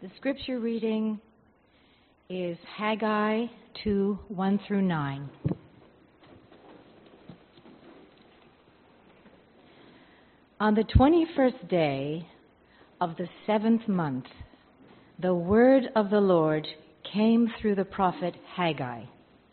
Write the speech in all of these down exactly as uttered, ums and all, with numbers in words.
The scripture reading is Haggai two, one through nine. On the twenty-first day of the seventh month, the word of the Lord came through the prophet Haggai.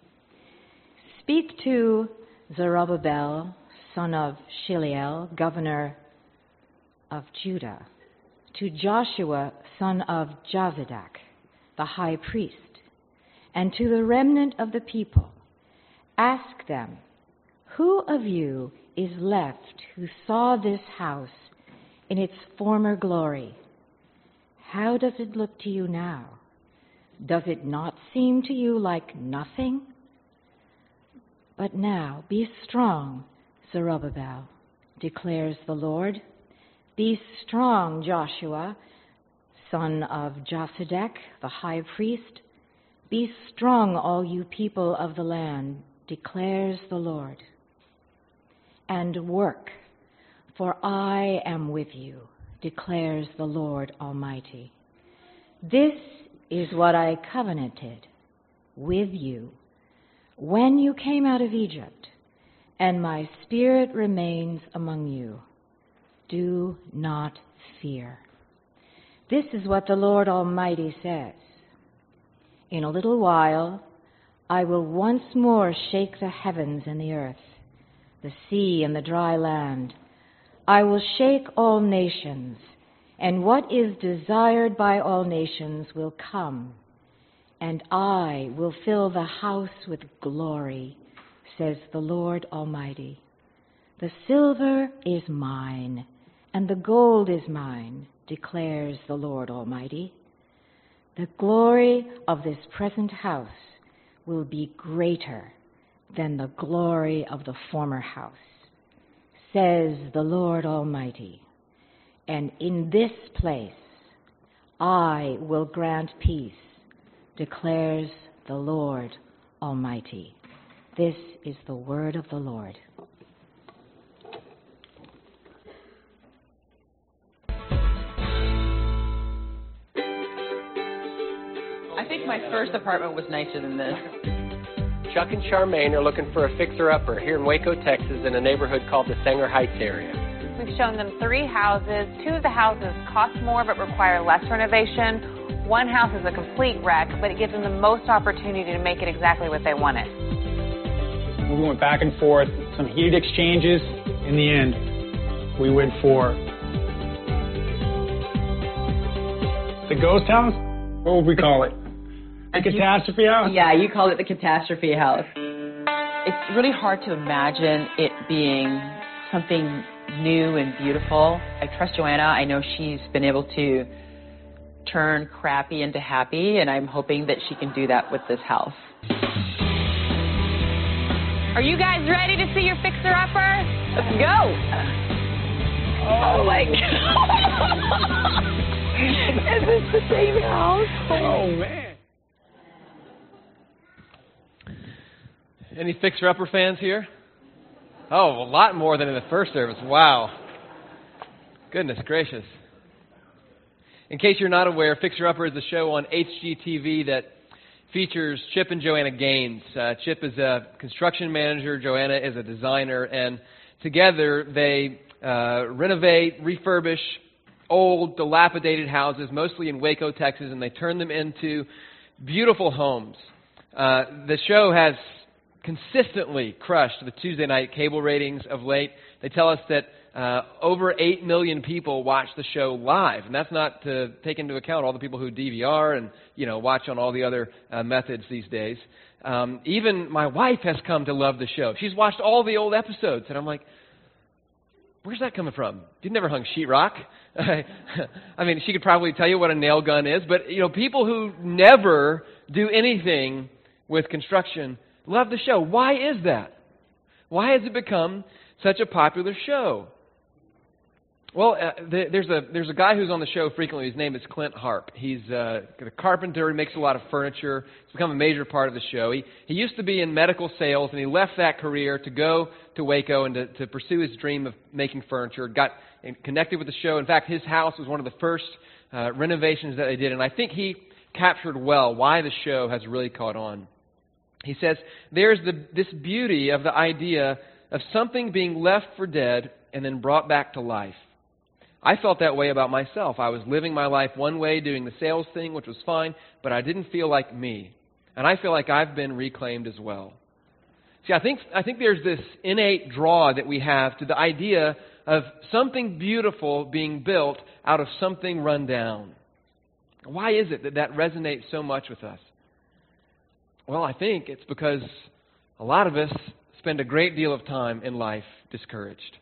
Speak to Zerubbabel, son of Shealtiel, governor of Judah, to Joshua, son of Jozadak, the high priest, and to the remnant of the people. Ask them, who of you is left who saw this house in its former glory? How does it look to you now? Does it not seem to you like nothing? But now be strong, Zerubbabel, declares the Lord. Be strong, Joshua, son of Jozadak, the high priest. Be strong, all you people of the land, declares the Lord. And work, for I am with you, declares the Lord Almighty. This is what I covenanted with you when you came out of Egypt, and my spirit remains among you. Do not fear. This is what the Lord Almighty says. In a little while, I will once more shake the heavens and the earth, the sea and the dry land. I will shake all nations, and what is desired by all nations will come, and I will fill the house with glory, says the Lord Almighty. The silver is mine, and the gold is mine, declares the Lord Almighty. The glory of this present house will be greater than the glory of the former house, says the Lord Almighty. And in this place I will grant peace, declares the Lord Almighty. This is the word of the Lord. I think my first apartment was nicer than this. Chuck and Charmaine are looking for a fixer-upper here in Waco, Texas, in a neighborhood called the Sanger Heights area. We've shown them three houses. Two of the houses cost more but require less renovation. One house is a complete wreck, but it gives them the most opportunity to make it exactly what they wanted. We went back and forth, some heated exchanges. In the end, we went for the ghost house? What would we call it? The catastrophe house? Yeah, you called it the catastrophe house. It's really hard to imagine it being something new and beautiful. I trust Joanna. I know she's been able to turn crappy into happy, and I'm hoping that she can do that with this house. Are you guys ready to see your fixer-upper? Let's go. Oh, my God. Is this the same house? Oh, man. Any fixer-upper fans here? Oh, a lot more than in the first service. Wow. Goodness gracious. In case you're not aware, Fixer Upper is a show on H G T V that features Chip and Joanna Gaines. Uh, Chip is a construction manager, Joanna is a designer, and together they uh, renovate, refurbish old, dilapidated houses, mostly in Waco, Texas, and they turn them into beautiful homes. Uh, the show has consistently crushed the Tuesday night cable ratings of late. They tell us that uh, over eight million people watch the show live, and that's not to take into account all the people who D V R and, you know, watch on all the other uh, methods these days. Um, even my wife has come to love the show. She's watched all the old episodes, and I'm like, where's that coming from? You've never hung sheetrock. I mean, she could probably tell you what a nail gun is, but, you know, people who never do anything with construction love the show. Why is that? Why has it become such a popular show? Well, uh, th- there's a there's a guy who's on the show frequently. His name is Clint Harp. He's uh, a carpenter. He makes a lot of furniture. It's become a major part of the show. He he used to be in medical sales, and he left that career to go to Waco and to, to pursue his dream of making furniture. Got connected with the show. In fact, his house was one of the first uh, renovations that they did, and I think he captured well why the show has really caught on. He says, there's the, this beauty of the idea of something being left for dead and then brought back to life. I felt that way about myself. I was living my life one way, doing the sales thing, which was fine, but I didn't feel like me. And I feel like I've been reclaimed as well. See, I think I think there's this innate draw that we have to the idea of something beautiful being built out of something run down. Why is it that that resonates so much with us? Well, I think it's because a lot of us spend a great deal of time in life discouraged.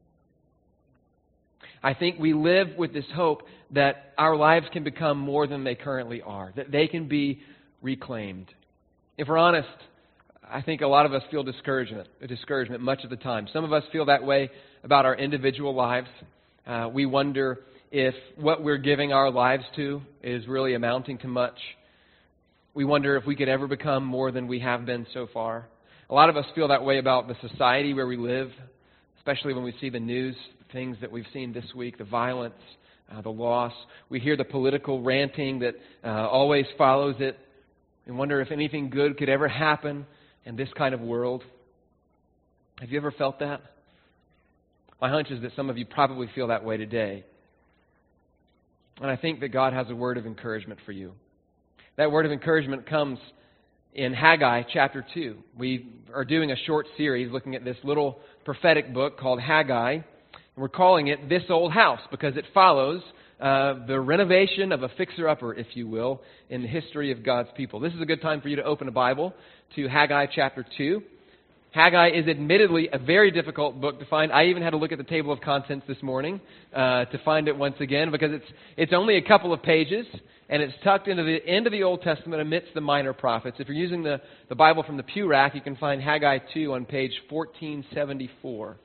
I think we live with this hope that our lives can become more than they currently are, that they can be reclaimed. If we're honest, I think a lot of us feel discouragement, discouragement much of the time. Some of us feel that way about our individual lives. Uh, we wonder if what we're giving our lives to is really amounting to much. We wonder if we could ever become more than we have been so far. A lot of us feel that way about the society where we live, especially when we see the news, things that we've seen this week, the violence, uh, the loss. We hear the political ranting that uh, always follows it. We wonder if anything good could ever happen in this kind of world. Have you ever felt that? My hunch is that some of you probably feel that way today. And I think that God has a word of encouragement for you. That word of encouragement comes in Haggai chapter two. We are doing a short series looking at this little prophetic book called Haggai. And we're calling it This Old House because it follows uh, the renovation of a fixer-upper, if you will, in the history of God's people. This is a good time for you to open a Bible to Haggai chapter two. Haggai is admittedly a very difficult book to find. I even had to look at the table of contents this morning uh, to find it once again because it's it's only a couple of pages and it's tucked into the end of the Old Testament amidst the minor prophets. If you're using the, the Bible from the pew rack, you can find Haggai two on page fourteen seventy-four.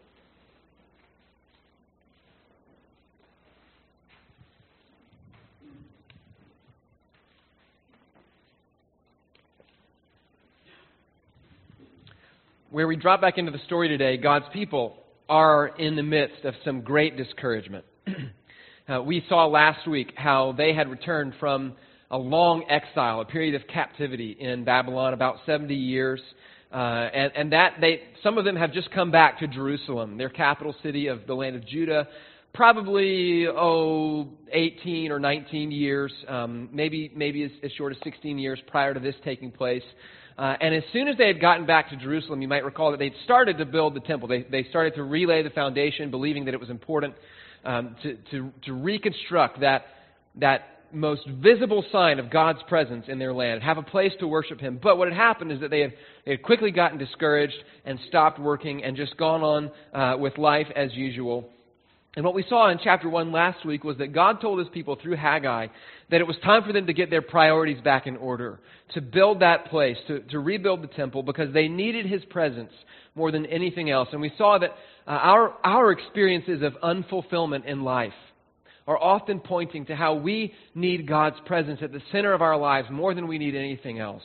Where we drop back into the story today, God's people are in the midst of some great discouragement. uh, we saw last week how they had returned from a long exile, a period of captivity in Babylon, about seventy years. Uh, and, and that they, some of them have just come back to Jerusalem, their capital city of the land of Judah, probably, oh, eighteen or nineteen years, um, maybe, maybe as, as short as sixteen years prior to this taking place. Uh, and as soon as they had gotten back to Jerusalem, you might recall that they'd started to build the temple. They, they started to relay the foundation, believing that it was important um, to, to, to reconstruct that, that most visible sign of God's presence in their land, have a place to worship Him. But what had happened is that they had, they had quickly gotten discouraged and stopped working and just gone on uh, with life as usual. And what we saw in chapter one last week was that God told His people through Haggai that it was time for them to get their priorities back in order, to build that place, to, to rebuild the temple, because they needed His presence more than anything else. And we saw that uh, our, our experiences of unfulfillment in life are often pointing to how we need God's presence at the center of our lives more than we need anything else.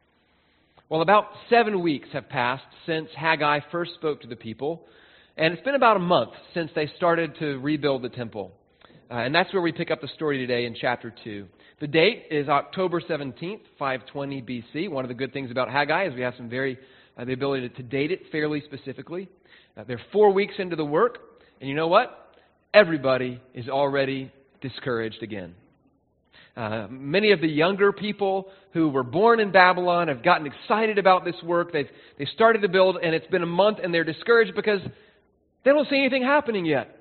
Well, about seven weeks have passed since Haggai first spoke to the people. And it's been about a month since they started to rebuild the temple. Uh, and that's where we pick up the story today in chapter two. The date is October seventeenth, five twenty B C. One of the good things about Haggai is we have some very, uh, the ability to, to date it fairly specifically. Uh, they're four weeks into the work. And you know what? Everybody is already discouraged again. Uh, many of the younger people who were born in Babylon have gotten excited about this work. They've, they've started to build, and it's been a month, and they're discouraged because they don't see anything happening yet.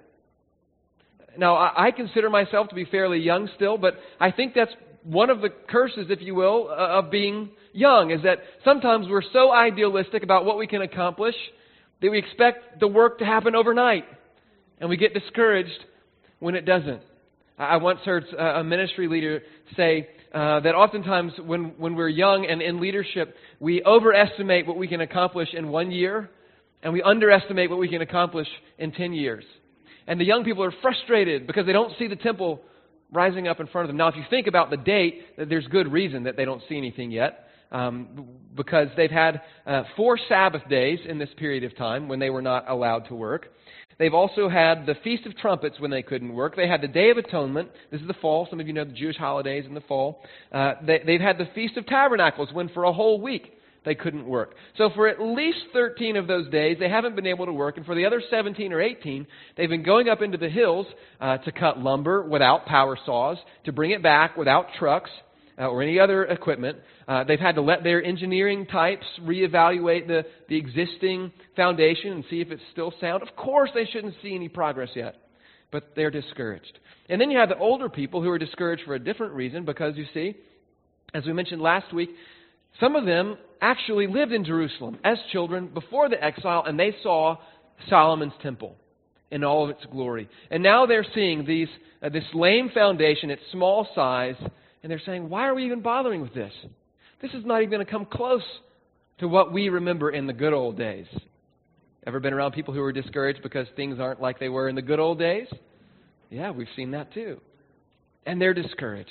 Now, I consider myself to be fairly young still, but I think that's one of the curses, if you will, of being young, is that sometimes we're so idealistic about what we can accomplish that we expect the work to happen overnight, and we get discouraged when it doesn't. I once heard a ministry leader say uh, that oftentimes when, when we're young and in leadership, we overestimate what we can accomplish in one year, and we underestimate what we can accomplish in ten years. And the young people are frustrated because they don't see the temple rising up in front of them. Now, if you think about the date, there's good reason that they don't see anything yet. um, because they've had uh, four Sabbath days in this period of time when they were not allowed to work. They've also had the Feast of Trumpets when they couldn't work. They had the Day of Atonement. This is the fall. Some of you know the Jewish holidays in the fall. Uh, they, they've had the Feast of Tabernacles when for a whole week they couldn't work. So for at least thirteen of those days, they haven't been able to work. And for the other seventeen or eighteen, they've been going up into the hills uh, to cut lumber without power saws, to bring it back without trucks uh, or any other equipment. Uh, they've had to let their engineering types reevaluate the, the existing foundation and see if it's still sound. Of course, they shouldn't see any progress yet, but they're discouraged. And then you have the older people who are discouraged for a different reason because, you see, as we mentioned last week, some of them actually lived in Jerusalem as children before the exile, and they saw Solomon's temple in all of its glory. And now they're seeing these uh, this lame foundation, its small size, and they're saying, why are we even bothering with this? This is not even going to come close to what we remember in the good old days. Ever been around people who are discouraged because things aren't like they were in the good old days? Yeah, we've seen that too. And they're discouraged.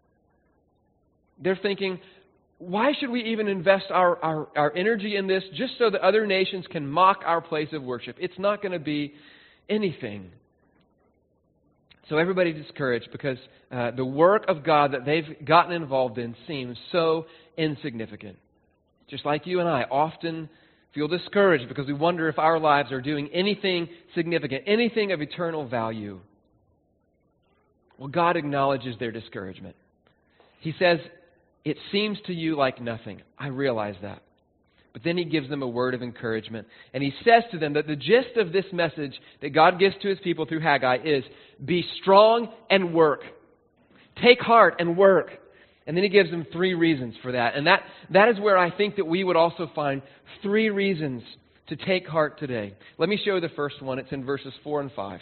They're thinking, why should we even invest our, our, our energy in this just so that other nations can mock our place of worship? It's not going to be anything. So everybody's discouraged because uh, the work of God that they've gotten involved in seems so insignificant. Just like you and I often feel discouraged because we wonder if our lives are doing anything significant, anything of eternal value. Well, God acknowledges their discouragement. He says, it seems to you like nothing. I realize that. But then He gives them a word of encouragement. And He says to them that the gist of this message that God gives to His people through Haggai is, be strong and work. Take heart and work. And then He gives them three reasons for that. And that, that is where I think that we would also find three reasons to take heart today. Let me show you the first one. It's in verses four and five.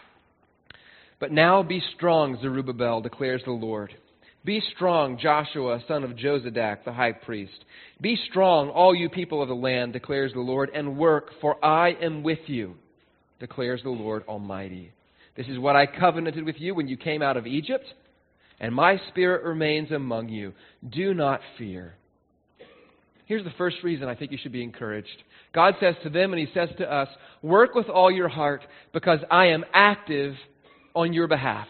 But now be strong, Zerubbabel, declares the Lord. Be strong, Joshua, son of Jozadak, the high priest. Be strong, all you people of the land, declares the Lord, and work, for I am with you, declares the Lord Almighty. This is what I covenanted with you when you came out of Egypt, and my Spirit remains among you. Do not fear. Here's the first reason I think you should be encouraged. God says to them, and He says to us, work with all your heart, because I am active on your behalf.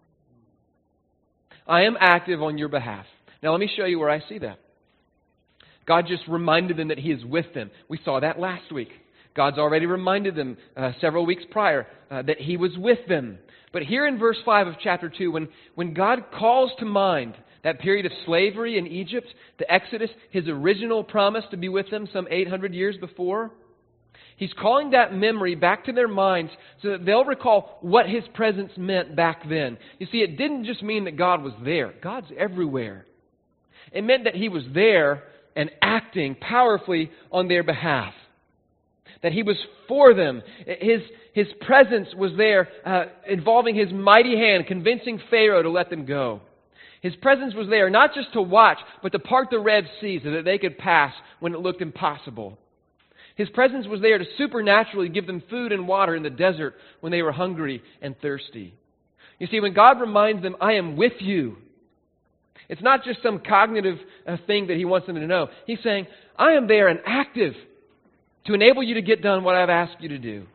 I am active on your behalf. Now let me show you where I see that. God just reminded them that He is with them. We saw that last week. God's already reminded them uh, several weeks prior uh, that He was with them. But here in verse five of chapter two, when, when God calls to mind that period of slavery in Egypt, the Exodus, His original promise to be with them some eight hundred years before, He's calling that memory back to their minds so that they'll recall what His presence meant back then. You see, it didn't just mean that God was there. God's everywhere. It meant that He was there and acting powerfully on their behalf. That He was for them. His, his presence was there, uh, involving His mighty hand, convincing Pharaoh to let them go. His presence was there not just to watch, but to part the Red Sea so that they could pass when it looked impossible. His presence was there to supernaturally give them food and water in the desert when they were hungry and thirsty. You see, when God reminds them, I am with you, it's not just some cognitive uh, thing that He wants them to know. He's saying, I am there and active to enable you to get done what I've asked you to do.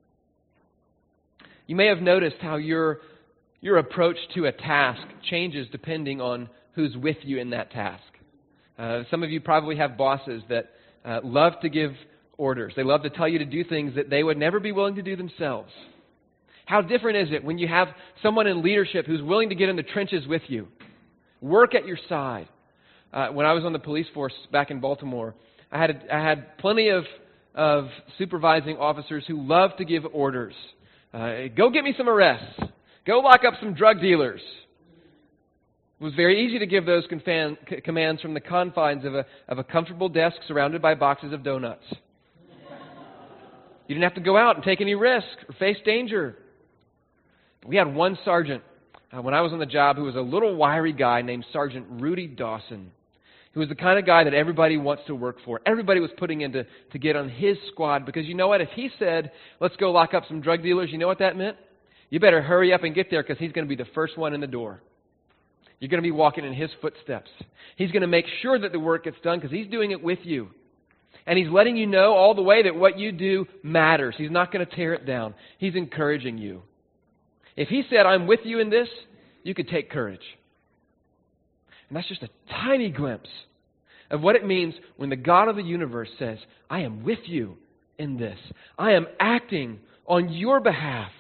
You may have noticed how your, your approach to a task changes depending on who's with you in that task. Uh, some of you probably have bosses that uh, love to give orders. They love to tell you to do things that they would never be willing to do themselves. How different is it when you have someone in leadership who's willing to get in the trenches with you, work at your side? Uh, when I was on the police force back in Baltimore, I had I had plenty of of supervising officers who loved to give orders. Uh, go get me some arrests. Go lock up some drug dealers. It was very easy to give those confan- c- commands from the confines of a of a comfortable desk surrounded by boxes of donuts. You didn't have to go out and take any risk or face danger. We had one sergeant uh, when I was on the job who was a little wiry guy named Sergeant Rudy Dawson, who was the kind of guy that everybody wants to work for. Everybody was putting in to, to get on his squad because you know what? If he said, let's go lock up some drug dealers, you know what that meant? You better hurry up and get there because he's going to be the first one in the door. You're going to be walking in His footsteps. He's going to make sure that the work gets done because He's doing it with you. And He's letting you know all the way that what you do matters. He's not going to tear it down. He's encouraging you. If He said, I'm with you in this, you could take courage. And that's just a tiny glimpse of what it means when the God of the universe says, I am with you in this. I am acting on your behalf.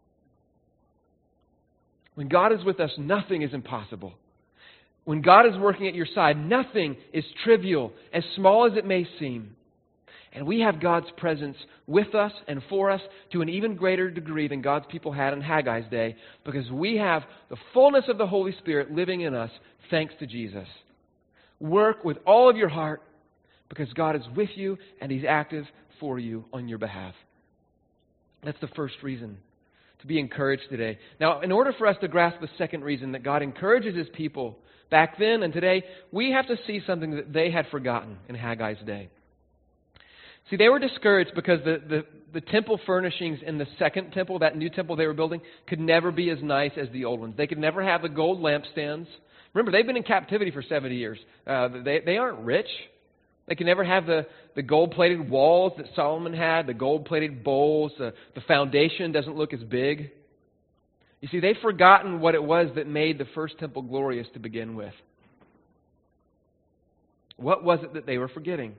When God is with us, nothing is impossible. When God is working at your side, nothing is trivial, as small as it may seem. And we have God's presence with us and for us to an even greater degree than God's people had in Haggai's day, because we have the fullness of the Holy Spirit living in us thanks to Jesus. Work with all of your heart because God is with you and He's active for you on your behalf. That's the first reason to be encouraged today. Now, in order for us to grasp the second reason that God encourages His people back then and today, we have to see something that they had forgotten in Haggai's day. See, they were discouraged because the, the, the temple furnishings in the second temple, that new temple they were building, could never be as nice as the old ones. They could never have the gold lampstands. Remember, they've been in captivity for seventy years. Uh, they, they aren't rich. They can never have the, the gold-plated walls that Solomon had, the gold-plated bowls. Uh, the foundation doesn't look as big. You see, they've forgotten what it was that made the first temple glorious to begin with. What was it that they were forgetting?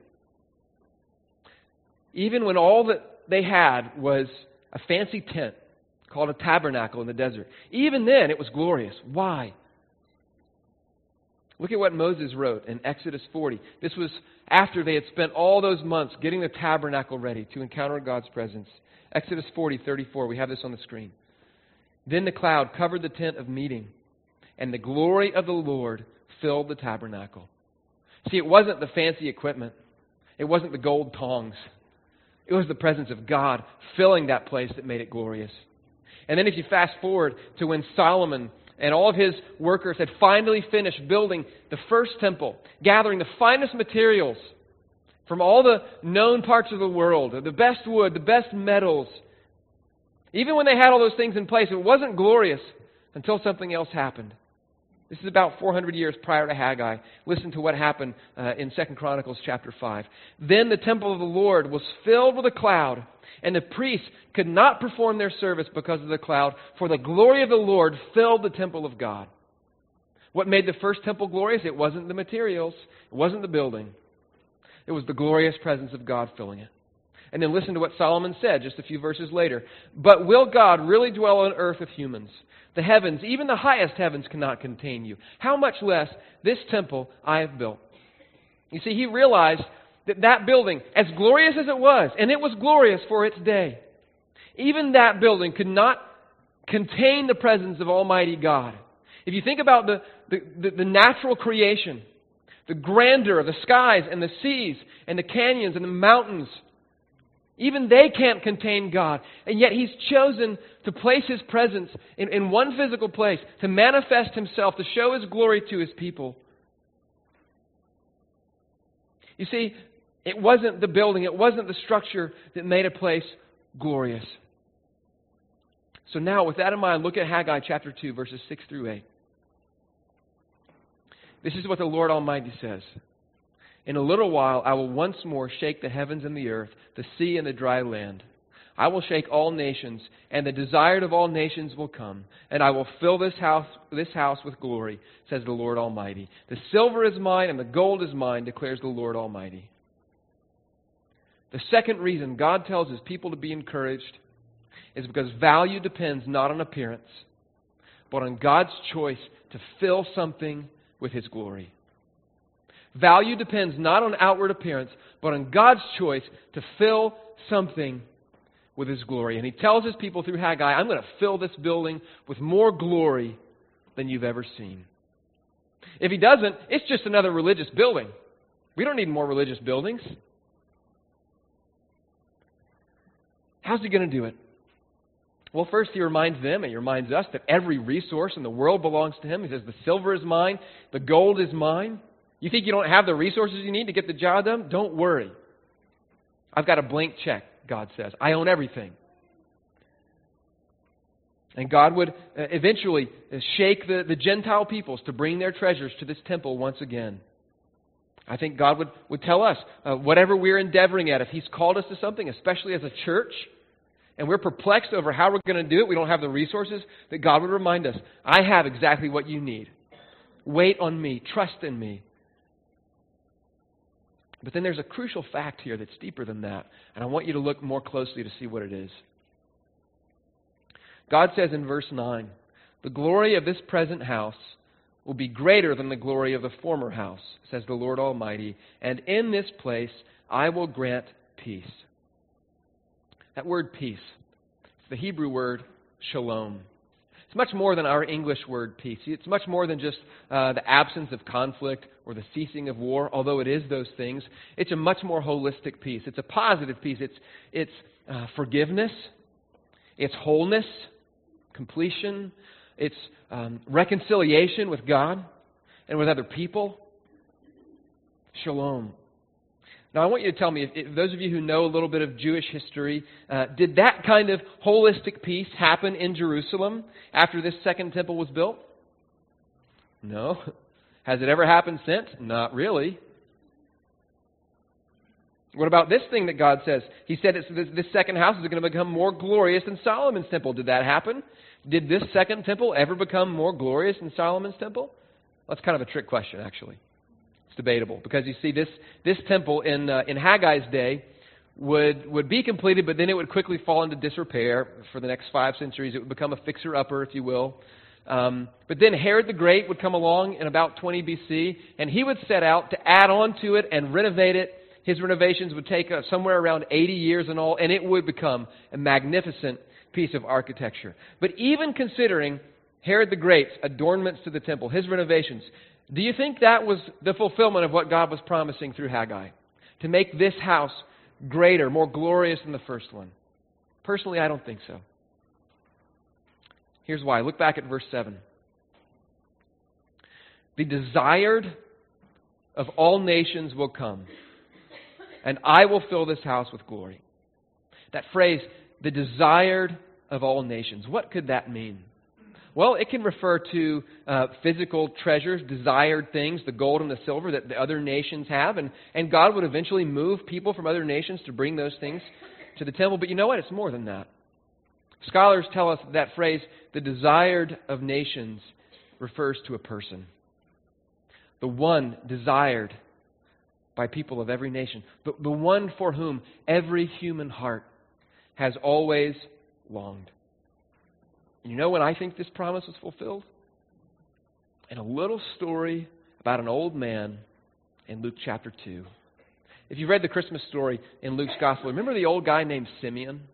Even when all that they had was a fancy tent called a tabernacle in the desert, even then it was glorious. Why? Look at what Moses wrote in Exodus forty. This was after they had spent all those months getting the tabernacle ready to encounter God's presence. Exodus forty, thirty-four. We have this on the screen. Then the cloud covered the tent of meeting, and the glory of the Lord filled the tabernacle. See, it wasn't the fancy equipment. It wasn't the gold tongs. It was the presence of God filling that place that made it glorious. And then if you fast forward to when Solomon and all of his workers had finally finished building the first temple, gathering the finest materials from all the known parts of the world, the best wood, the best metals. Even when they had all those things in place, it wasn't glorious until something else happened. This is about four hundred years prior to Haggai. Listen to what happened uh, in Second Chronicles chapter five. Then the temple of the Lord was filled with a cloud, and the priests could not perform their service because of the cloud, for the glory of the Lord filled the temple of God. What made the first temple glorious? It wasn't the materials. It wasn't the building. It was the glorious presence of God filling it. And then listen to what Solomon said just a few verses later. But will God really dwell on earth with humans? The heavens, even the highest heavens, cannot contain you. How much less this temple I have built? You see, he realized that that building, as glorious as it was, and it was glorious for its day, even that building could not contain the presence of Almighty God. If you think about the, the, the, the natural creation, the grandeur of the skies and the seas and the canyons and the mountains, even they can't contain God. And yet He's chosen to place His presence in, in one physical place, to manifest Himself, to show His glory to His people. You see, it wasn't the building, it wasn't the structure that made a place glorious. So now, with that in mind, look at Haggai chapter two, verses six through eight. This is what the Lord Almighty says. In a little while I will once more shake the heavens and the earth, the sea and the dry land. I will shake all nations, and the desired of all nations will come, and I will fill this house this house with glory, says the Lord Almighty. The silver is mine and the gold is mine, declares the Lord Almighty. The second reason God tells His people to be encouraged is because value depends not on appearance, but on God's choice to fill something with His glory. Value depends not on outward appearance, but on God's choice to fill something with His glory. And He tells His people through Haggai, I'm going to fill this building with more glory than you've ever seen. If He doesn't, it's just another religious building. We don't need more religious buildings. How's He going to do it? Well, first He reminds them, and He reminds us, that every resource in the world belongs to Him. He says, the silver is mine, the gold is mine. You think you don't have the resources you need to get the job done? Don't worry. I've got a blank check, God says. I own everything. And God would uh, eventually shake the, the Gentile peoples to bring their treasures to this temple once again. I think God would, would tell us, uh, whatever we're endeavoring at, if He's called us to something, especially as a church, and we're perplexed over how we're going to do it, we don't have the resources, that God would remind us, I have exactly what you need. Wait on me. Trust in me. But then there's a crucial fact here that's deeper than that, and I want you to look more closely to see what it is. God says in verse nine, the glory of this present house will be greater than the glory of the former house, says the Lord Almighty, and in this place I will grant peace. That word peace, it's the Hebrew word shalom. It's much more than our English word peace. It's much more than just uh, the absence of conflict or the ceasing of war, although it is those things. It's a much more holistic peace. It's a positive peace. It's, it's uh, forgiveness. It's wholeness, completion. It's um, reconciliation with God and with other people. Shalom. Now, I want you to tell me, if, if those of you who know a little bit of Jewish history, uh, did that kind of holistic peace happen in Jerusalem after this second temple was built? No. Has it ever happened since? Not really. What about this thing that God says? He said it's, this, this second house is going to become more glorious than Solomon's temple. Did that happen? Did this second temple ever become more glorious than Solomon's temple? That's kind of a trick question, actually. It's debatable, because you see, this this temple in uh, in Haggai's day would would be completed, but then it would quickly fall into disrepair for the next five centuries. It would become a fixer-upper, if you will. Um, but then Herod the Great would come along in about twenty B C, and he would set out to add on to it and renovate it. His renovations would take uh, somewhere around eighty years in all, and it would become a magnificent piece of architecture. But even considering Herod the Great's adornments to the temple, his renovations, do you think that was the fulfillment of what God was promising through Haggai? To make this house greater, more glorious than the first one? Personally, I don't think so. Here's why. Look back at verse seven. The desired of all nations will come, and I will fill this house with glory. That phrase, the desired of all nations. What could that mean? Well, it can refer to uh, physical treasures, desired things, the gold and the silver that the other nations have. And, and God would eventually move people from other nations to bring those things to the temple. But you know what? It's more than that. Scholars tell us that, that phrase, the desired of nations, refers to a person. The one desired by people of every nation. The, the one for whom every human heart has always longed. You know when I think this promise was fulfilled? In a little story about an old man in Luke chapter two. If you've read the Christmas story in Luke's Gospel, remember the old guy named Simeon?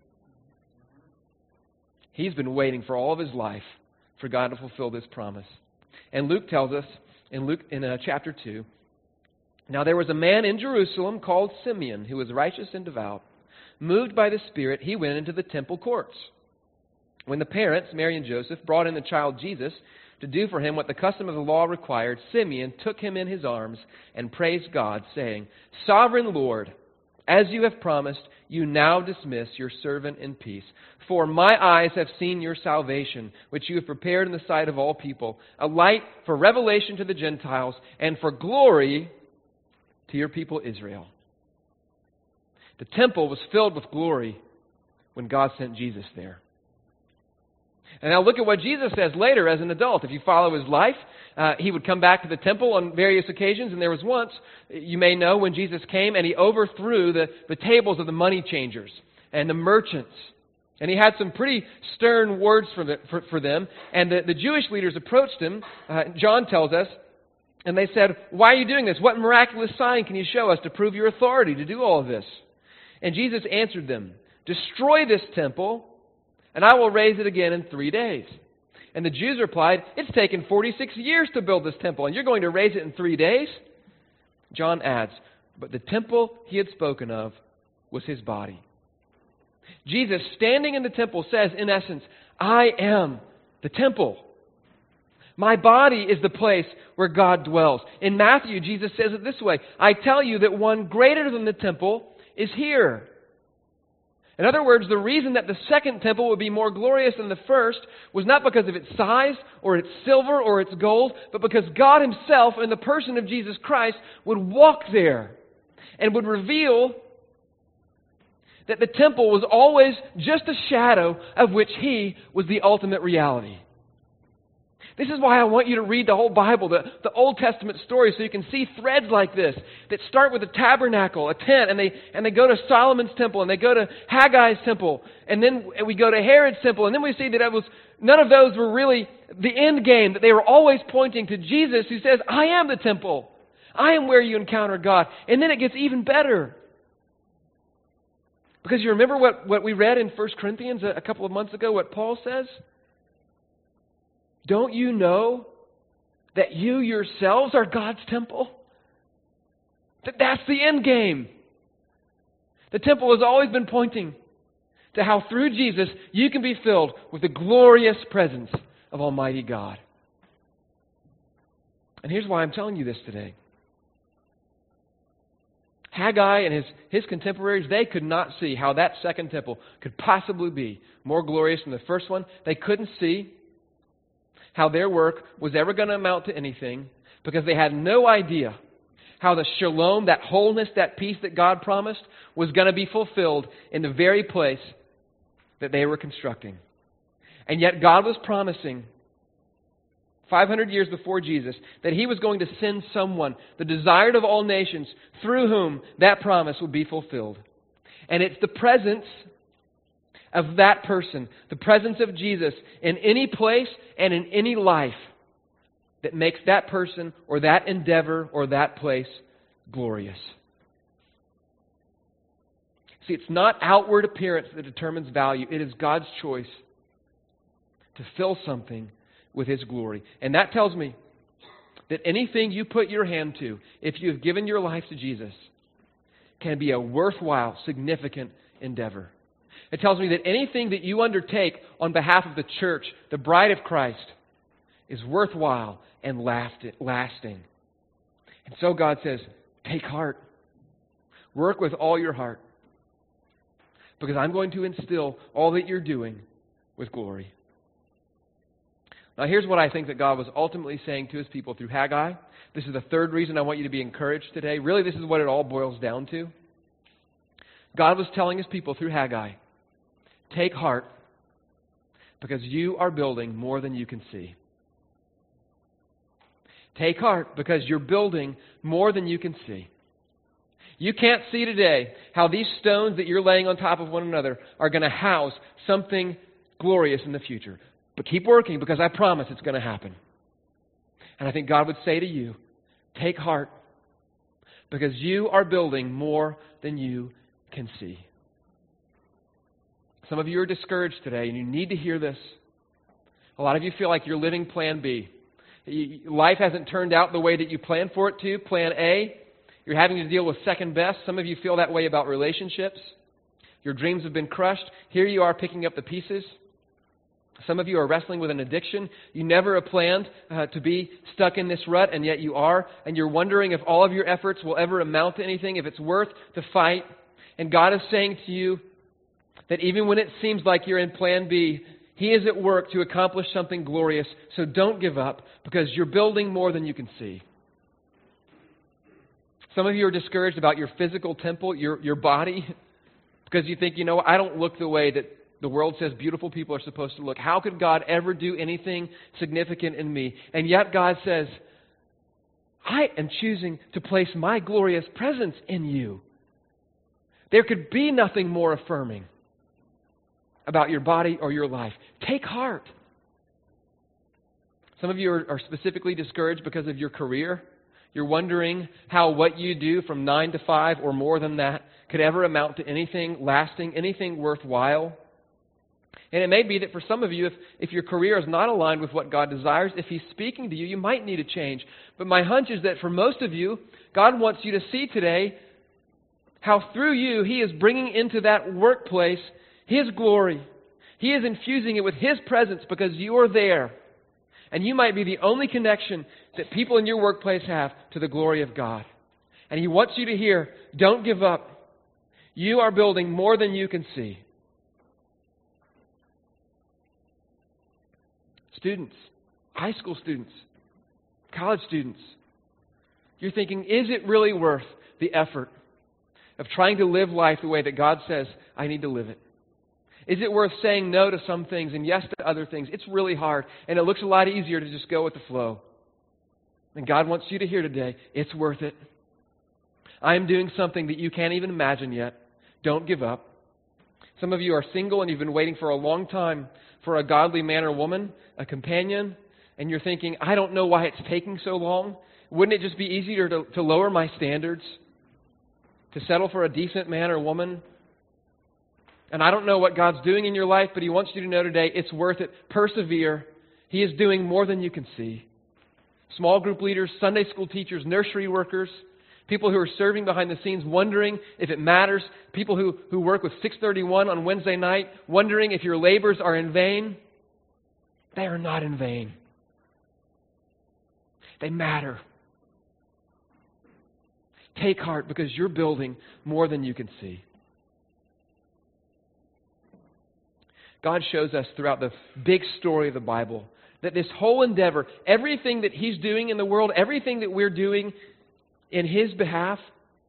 He's been waiting for all of his life for God to fulfill this promise. And Luke tells us in Luke in uh, chapter two, now there was a man in Jerusalem called Simeon who was righteous and devout. Moved by the Spirit, he went into the temple courts. When the parents, Mary and Joseph, brought in the child Jesus to do for him what the custom of the law required, Simeon took him in his arms and praised God, saying, Sovereign Lord, as you have promised, you now dismiss your servant in peace. For my eyes have seen your salvation, which you have prepared in the sight of all people, a light for revelation to the Gentiles and for glory to your people Israel. The temple was filled with glory when God sent Jesus there. And now look at what Jesus says later as an adult. If you follow his life, uh, he would come back to the temple on various occasions. And there was once, you may know, when Jesus came and he overthrew the, the tables of the money changers and the merchants. And he had some pretty stern words for, the, for, for them. And the, the Jewish leaders approached him, uh, John tells us, and they said, why are you doing this? What miraculous sign can you show us to prove your authority to do all of this? And Jesus answered them, destroy this temple, and I will raise it again in three days. And the Jews replied, it's taken forty-six years to build this temple, and you're going to raise it in three days? John adds, but the temple he had spoken of was his body. Jesus, standing in the temple, says, in essence, I am the temple. My body is the place where God dwells. In Matthew, Jesus says it this way, I tell you that one greater than the temple is here. In other words, the reason that the second temple would be more glorious than the first was not because of its size or its silver or its gold, but because God Himself, in the person of Jesus Christ, would walk there and would reveal that the temple was always just a shadow of which He was the ultimate reality. This is why I want you to read the whole Bible, the, the Old Testament stories, so you can see threads like this that start with a tabernacle, a tent, and they and they go to Solomon's temple, and they go to Haggai's temple, and then we go to Herod's temple, and then we see that it was none of those were really the end game, that they were always pointing to Jesus, who says, I am the temple. I am where you encounter God. And then it gets even better. Because you remember what, what we read in First Corinthians a, a couple of months ago, what Paul says? Don't you know that you yourselves are God's temple? That that's the end game. The temple has always been pointing to how through Jesus you can be filled with the glorious presence of Almighty God. And here's why I'm telling you this today. Haggai and his, his contemporaries, they could not see how that second temple could possibly be more glorious than the first one. They couldn't see how their work was ever going to amount to anything because they had no idea how the shalom, that wholeness, that peace that God promised was going to be fulfilled in the very place that they were constructing. And yet God was promising five hundred years before Jesus that He was going to send someone, the desired of all nations, through whom that promise would be fulfilled. And it's the presence of that person, the presence of Jesus in any place and in any life that makes that person or that endeavor or that place glorious. See, it's not outward appearance that determines value. It is God's choice to fill something with His glory. And that tells me that anything you put your hand to, if you have given your life to Jesus, can be a worthwhile, significant endeavor. It tells me that anything that you undertake on behalf of the church, the bride of Christ, is worthwhile and lasting. And so God says, take heart. Work with all your heart. Because I'm going to instill all that you're doing with glory. Now here's what I think that God was ultimately saying to His people through Haggai. This is the third reason I want you to be encouraged today. Really, this is what it all boils down to. God was telling His people through Haggai, take heart, because you are building more than you can see. Take heart, because you're building more than you can see. You can't see today how these stones that you're laying on top of one another are going to house something glorious in the future. But keep working, because I promise it's going to happen. And I think God would say to you, take heart, because you are building more than you can see. Some of you are discouraged today, and you need to hear this. A lot of you feel like you're living Plan B. Life hasn't turned out the way that you planned for it to. Plan A, you're having to deal with second best. Some of you feel that way about relationships. Your dreams have been crushed. Here you are picking up the pieces. Some of you are wrestling with an addiction. You never have planned uh, to be stuck in this rut, and yet you are. And you're wondering if all of your efforts will ever amount to anything, if it's worth the fight. And God is saying to you that even when it seems like you're in Plan B, He is at work to accomplish something glorious. So don't give up, because you're building more than you can see. Some of you are discouraged about your physical temple, your, your body, because you think, you know, I don't look the way that the world says beautiful people are supposed to look. How could God ever do anything significant in me? And yet God says, I am choosing to place my glorious presence in you. There could be nothing more affirming about your body or your life. Take heart. Some of you are, are specifically discouraged because of your career. You're wondering how what you do from nine to five or more than that could ever amount to anything lasting, anything worthwhile. And it may be that for some of you, if, if your career is not aligned with what God desires, if He's speaking to you, you might need a change. But my hunch is that for most of you, God wants you to see today how through you, He is bringing into that workplace His glory. He is infusing it with His presence because you are there. And you might be the only connection that people in your workplace have to the glory of God. And He wants you to hear, don't give up. You are building more than you can see. Students, high school students, college students, you're thinking, is it really worth the effort of trying to live life the way that God says I need to live it? Is it worth saying no to some things and yes to other things? It's really hard, and it looks a lot easier to just go with the flow. And God wants you to hear today, it's worth it. I am doing something that you can't even imagine yet. Don't give up. Some of you are single and you've been waiting for a long time for a godly man or woman, a companion, and you're thinking, I don't know why it's taking so long. Wouldn't it just be easier to, to lower my standards? To settle for a decent man or woman? And I don't know what God's doing in your life, but He wants you to know today it's worth it. Persevere. He is doing more than you can see. Small group leaders, Sunday school teachers, nursery workers, people who are serving behind the scenes wondering if it matters, people who, who work with six thirty-one on Wednesday night wondering if your labors are in vain. They are not in vain. They matter. Take heart because you're building more than you can see. God shows us throughout the big story of the Bible that this whole endeavor, everything that He's doing in the world, everything that we're doing in His behalf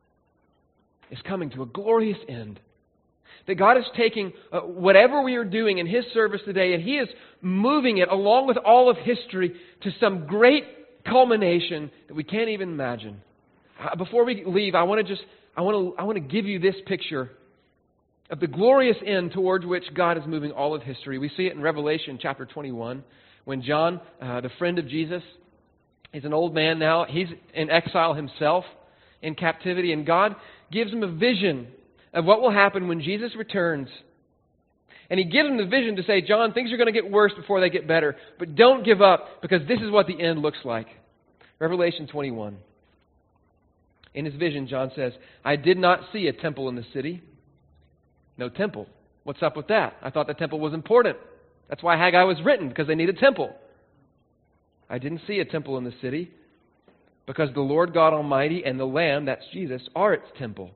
is coming to a glorious end. That God is taking uh, whatever we are doing in His service today and He is moving it along with all of history to some great culmination that we can't even imagine. Uh, before we leave, I want to just, I want to, I want to give you this picture of the glorious end towards which God is moving all of history. We see it in Revelation chapter twenty-one when John, uh, the friend of Jesus, is an old man now. He's in exile himself, in captivity, and God gives him a vision of what will happen when Jesus returns. And He gives him the vision to say, John, things are going to get worse before they get better, but don't give up because this is what the end looks like. Revelation twenty-one. In his vision, John says, I did not see a temple in the city. No temple. What's up with that? I thought the temple was important. That's why Haggai was written, because they need a temple. I didn't see a temple in the city because the Lord God Almighty and the Lamb, that's Jesus, are its temple.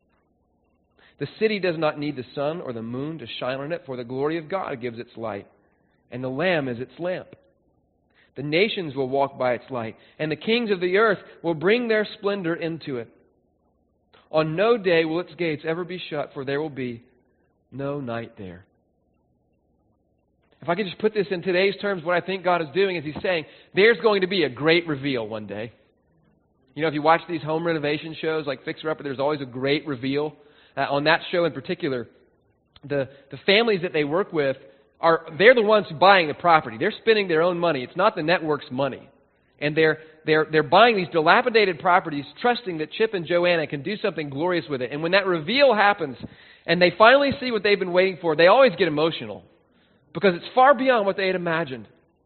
The city does not need the sun or the moon to shine on it, for the glory of God gives its light, and the Lamb is its lamp. The nations will walk by its light, and the kings of the earth will bring their splendor into it. On no day will its gates ever be shut, for there will be no night there. If I could just put this in today's terms, what I think God is doing is He's saying, there's going to be a great reveal one day. You know, if you watch these home renovation shows like Fixer Upper, there's always a great reveal. Uh, on that show in particular, the, the families that they work with, are they're the ones buying the property. They're spending their own money. It's not the network's money. And they're, they're, they're buying these dilapidated properties, trusting that Chip and Joanna can do something glorious with it. And when that reveal happens, and they finally see what they've been waiting for, they always get emotional. Because it's far beyond what they had imagined.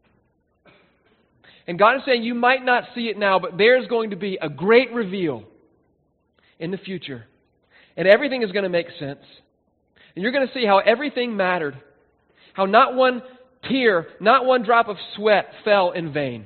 And God is saying, you might not see it now, but there's going to be a great reveal in the future. And everything is going to make sense. And you're going to see how everything mattered. How not one tear, not one drop of sweat fell in vain.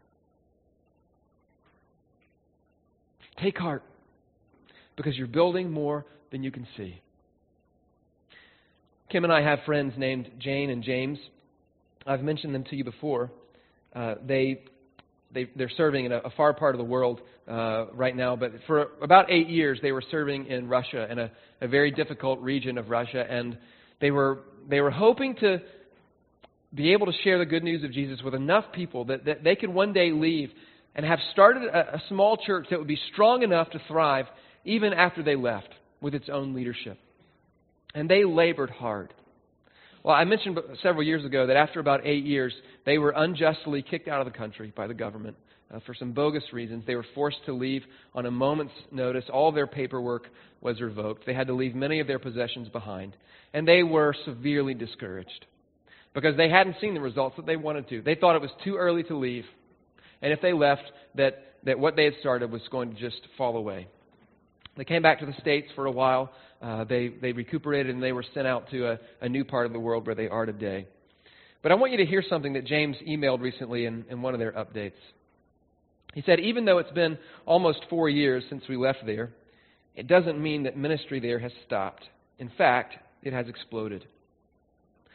Take heart, because you're building more than you can see. Kim and I have friends named Jane and James. I've mentioned them to you before. Uh, they, they, they're serving in a, a far part of the world uh, right now, but for about eight years they were serving in Russia, in a, a very difficult region of Russia, and they were they were hoping to be able to share the good news of Jesus with enough people that, that they could one day leave and have started a, a small church that would be strong enough to thrive even after they left with its own leadership. And they labored hard. Well, I mentioned several years ago that after about eight years, they were unjustly kicked out of the country by the government uh, for some bogus reasons. They were forced to leave on a moment's notice. All their paperwork was revoked. They had to leave many of their possessions behind. And they were severely discouraged because they hadn't seen the results that they wanted to. They thought it was too early to leave. And if they left, that, that what they had started was going to just fall away. They came back to the States for a while. Uh, they, they recuperated and they were sent out to a, a new part of the world where they are today. But I want you to hear something that James emailed recently in, in one of their updates. He said, even though it's been almost four years since we left there, it doesn't mean that ministry there has stopped. In fact, it has exploded.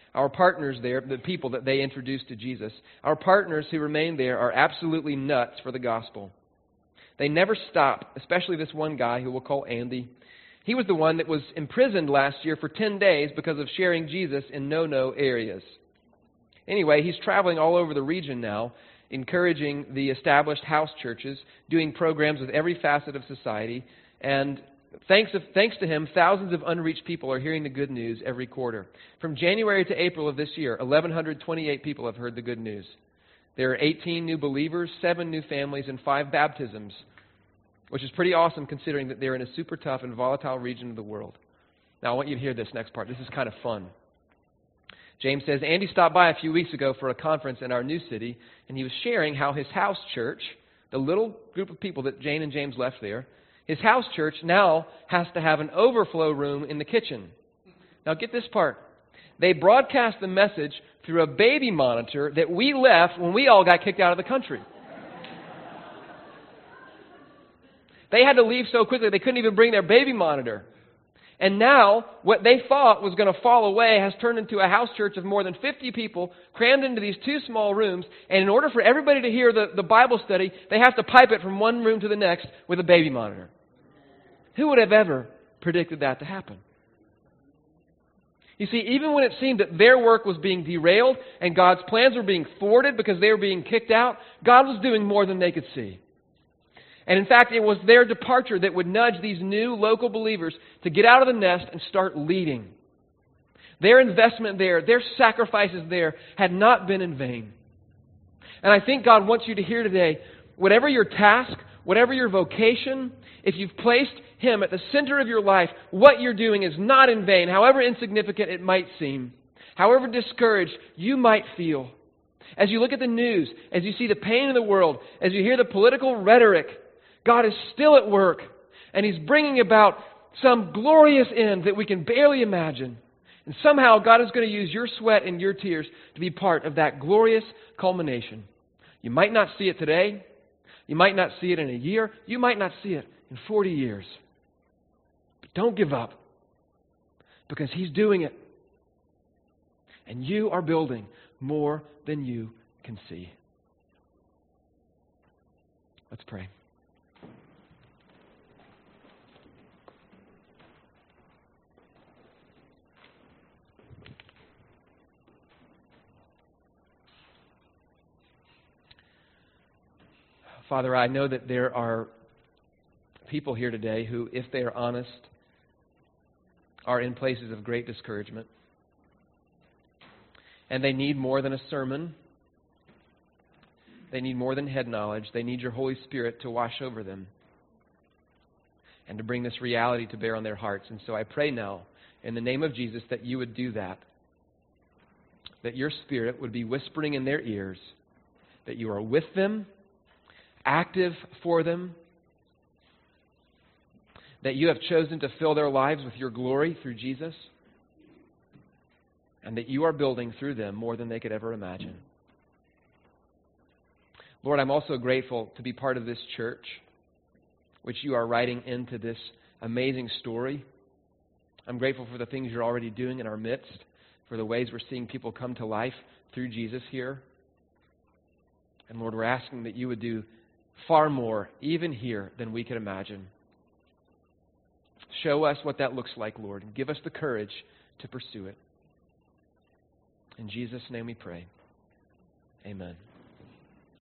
Our partners there, the people that they introduced to Jesus, our partners who remain there are absolutely nuts for the gospel. They never stop, especially this one guy who we'll call Andy. He was the one that was imprisoned last year for ten days because of sharing Jesus in no-no areas. Anyway, he's traveling all over the region now, encouraging the established house churches, doing programs with every facet of society, and thanks, of, thanks to him, thousands of unreached people are hearing the good news every quarter. From January to April of this year, one thousand one hundred twenty-eight people have heard the good news. There are eighteen new believers, seven new families, and five baptisms, which is pretty awesome considering that they're in a super tough and volatile region of the world. Now, I want you to hear this next part. This is kind of fun. James says, Andy stopped by a few weeks ago for a conference in our new city, and he was sharing how his house church, the little group of people that Jane and James left there, his house church now has to have an overflow room in the kitchen. Now, get this part. They broadcast the message through a baby monitor that we left when we all got kicked out of the country. They had to leave so quickly they couldn't even bring their baby monitor. And now, what they thought was going to fall away has turned into a house church of more than fifty people crammed into these two small rooms. And in order for everybody to hear the, the Bible study, they have to pipe it from one room to the next with a baby monitor. Who would have ever predicted that to happen? You see, even when it seemed that their work was being derailed and God's plans were being thwarted because they were being kicked out, God was doing more than they could see. And in fact, it was their departure that would nudge these new local believers to get out of the nest and start leading. Their investment there, their sacrifices there had not been in vain. And I think God wants you to hear today, whatever your task, whatever your vocation, if you've placed Him at the center of your life, what you're doing is not in vain, however insignificant it might seem, however discouraged you might feel. As you look at the news, as you see the pain in the world, as you hear the political rhetoric, God is still at work, and He's bringing about some glorious end that we can barely imagine. And somehow God is going to use your sweat and your tears to be part of that glorious culmination. You might not see it today. You might not see it in a year. You might not see it in forty years. But don't give up, because He's doing it. And you are building more than you can see. Let's pray. Father, I know that there are people here today who, if they are honest, are in places of great discouragement. And they need more than a sermon. They need more than head knowledge. They need your Holy Spirit to wash over them and to bring this reality to bear on their hearts. And so I pray now, in the name of Jesus, that you would do that. That your Spirit would be whispering in their ears, that you are with them, active for them, that you have chosen to fill their lives with your glory through Jesus, and that you are building through them more than they could ever imagine. Lord, I'm also grateful to be part of this church, which you are writing into this amazing story. I'm grateful for the things you're already doing in our midst, for the ways we're seeing people come to life through Jesus here. And Lord, we're asking that you would do far more, even here, than we could imagine. Show us what that looks like, Lord, and give us the courage to pursue it. In Jesus' name we pray. Amen.